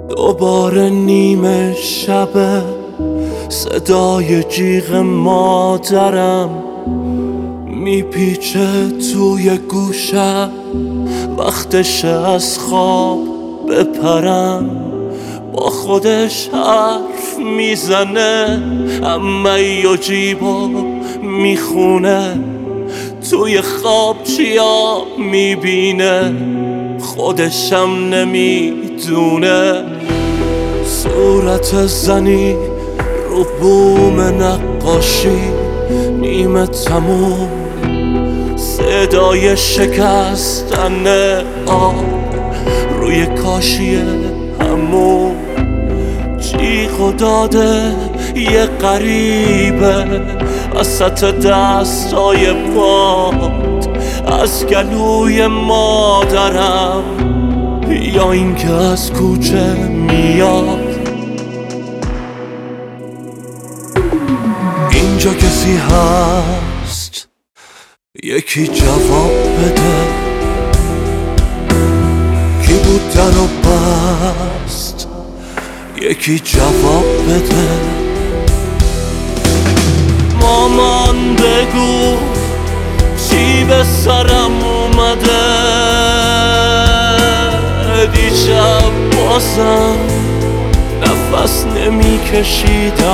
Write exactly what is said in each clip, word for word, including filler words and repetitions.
دوباره نیمه شبه، صدای جیغ مادرم میپیچه توی گوشم. وقتشه از خواب بپرم، با خودش حرف میزنه، عمه و جیبا میخونه، توی خواب چیا میبینه خودشم نمیدونه. صورت زنی رو بوم نقاشی نیمه تموم، صدای شکستن آب روی کاشی همون، جیغ و داده یه غریبه وسط دستای باد، از گلوی مادرم یا اینکه از کوچه میاد. اینجا کسی هست یکی جواب بده، کی بود در و بست یکی جواب بده. مامان بگو چی به سرم اومده، دیشب بازم نفس نمی کشیدم.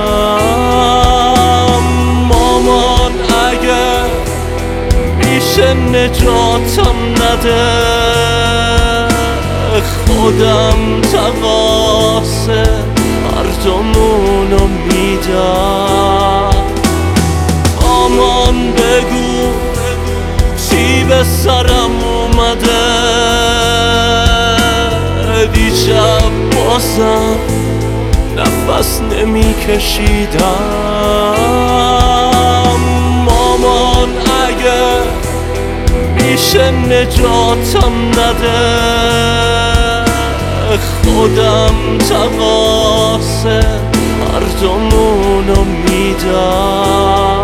مامان اگه میشه نجاتم نده، خودم تقاصه مردمونو میدم. مامان بگو چی به سرم اومده، دیشب بازم نفس نمی کشیدم. مامان اگه میشه نجاتم نده، خودم تقاصه مردمونو میدم.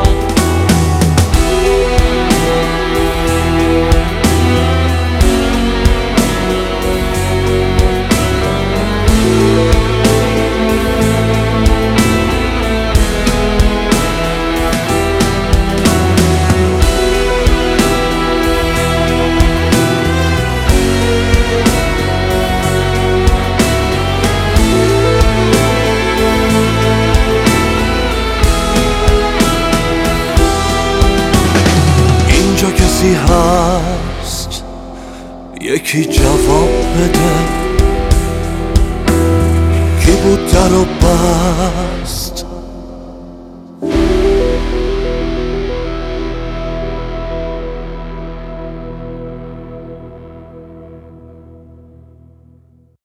کسی هست یکی جواب بده، کی بود در و بست